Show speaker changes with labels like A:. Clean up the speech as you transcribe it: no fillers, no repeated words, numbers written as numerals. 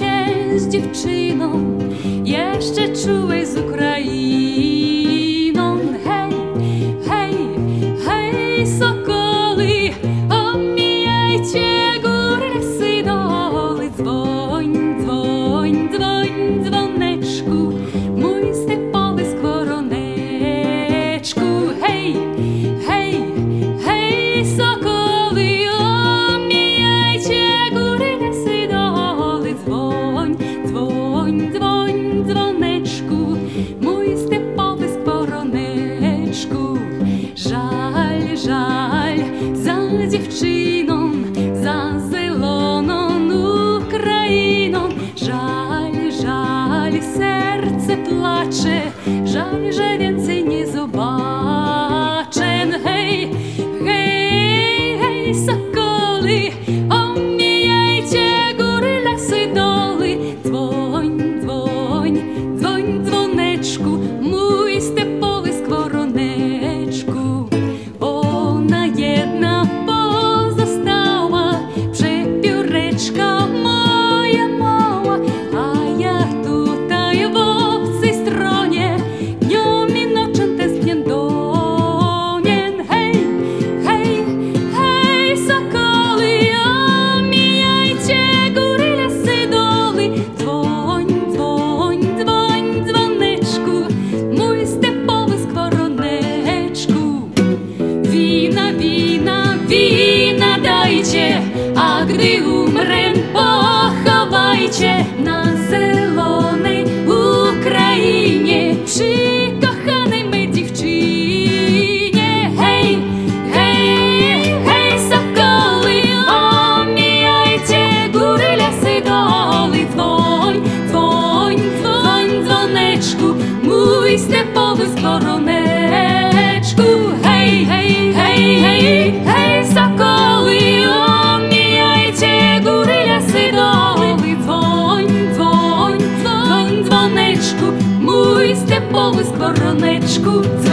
A: się z dziewczyną, jeszcze czułej z Ukrainą. Hej, hej, hej, sokoły, omijajcie góry, lasy, doły. Dzwoń, dzwoń, dzwoń, dzwoneczku, mój stepowy skworoneczku. Hej, hej, hej, sokoły, omijajcie góry, lasy, doły. Dzwoń, dzwoń, dzwoń, dzwoneczku, mój stepowy skworoneczku. Żal, żal za dziewczyną, za zieloną Ukrainą. Żal, żal, serce placze, żal, że więcej nie zobaczę. Hej, hej, hej, sokoły, omijajcie góry, lasy, doły. Dzwoń, dzwoń, dzwoń, dzwoneczku, mój stepowy skworoneczku. Ona jedna pozostała, przepióreczka moja mała, a ja tutaj w obcej stronie dniom i nocą tęsknię do niej. Hej, hej, hej, sokoły, omijajcie góry, lasy, doły. Dzwoń, dzwoń, dzwoń, dzwoneczku, mój stepowy skworoneczku. Wina, wina, wina dajcie, a gdy umrę, pochowajcie na zielonej Ukrainie, przy kochanej mej dziewczynie. Hej, hej, hej, sokoły, omijajcie góry, lasy, doły. Dzwoń, dzwoń, dzwoń, dzwoneczku, mój stepowy skworoneczku. Hej, hej, hej, hej, hej, sokoły, omijajcie góry, lasy, doły. Dzwoń, dzwoń, dzwoń, dzwoneczku, mój stepowy skworoneczku.